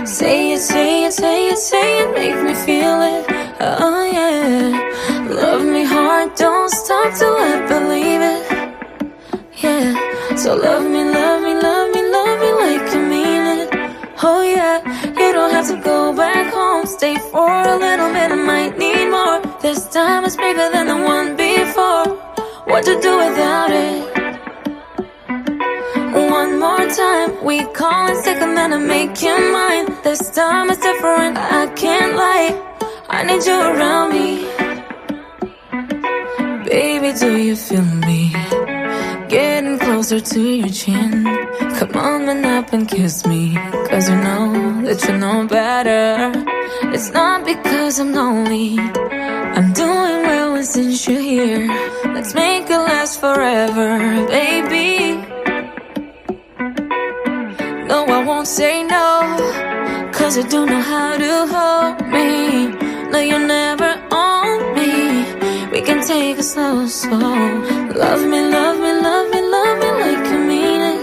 Say it, say it, say it, say it, make me feel it. Oh yeah. Love me hard, don't stop till I believe it. Yeah. So love me, love me, love me, love me like you mean it. Oh yeah. You don't have to go back home. Stay for a little bit, I might need more. This time is bigger than the one before. What to do without it? One more time, we call it sick and then I make you mine. This time it's different, I can't lie. I need you around me. Baby, do you feel me? Getting closer to your chin. Come on, man up and kiss me. Cause you know that you know better. It's not because I'm lonely. I'm doing well and since you're here, let's make it last forever, baby. No, I won't say no, cause you do know how to hold me. No, you'll never own me. We can take it slow, slow. Love me, love me, love me, love me like you mean it.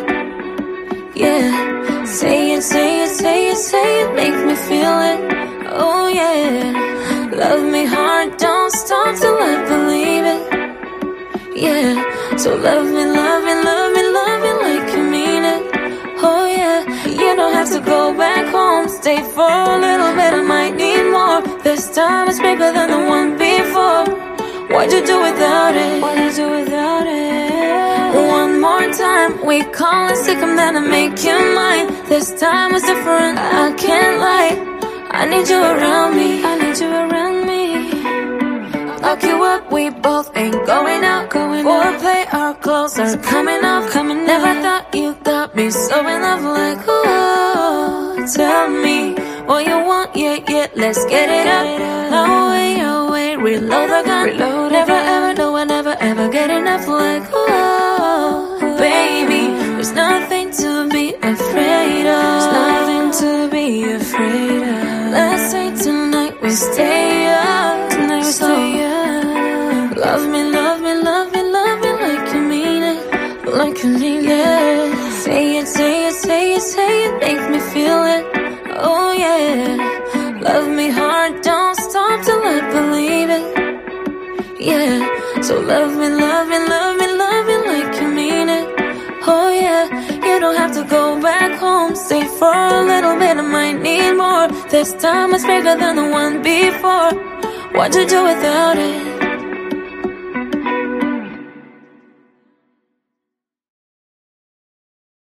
Yeah. Say it, say it, say it, say it, make me feel it. Oh yeah. Love me hard, don't stop till I believe it. Yeah. So love me, love me, love me, love me like you mean it. Oh yeah. You don't have to go back home. Stay for a little bit, I might need more. This time it's bigger than the one before. Why'd you do without it? Why'd you do without it? One more time, we call it sick and then I make you mine. This time it's different, I can't lie. I need you around me, I need you around me. Lock you up, we both ain't going out, going out. Foreplay, our clothes are coming off, coming. Never thought you got me so in love like, oh, tell me what you want, yeah, yeah, let's get it up. No way, no way, reload the gun. Reload. Never ever, no, I never ever get enough like, oh, baby, there's nothing to be afraid of. There's nothing to be afraid of. Let's say tonight we stay up. Tonight we stay up. Love me, love me, love me, love me like you mean it. Like you mean it. Say it, say it, say it, say it, make me feel it. Oh yeah. Love me hard, don't stop till I believe it. Yeah. So love me, love me, love me, love me like you mean it. Oh yeah. You don't have to go back home. Stay for a little bit, I might need more. This time it's bigger than the one before. What'd you do without it?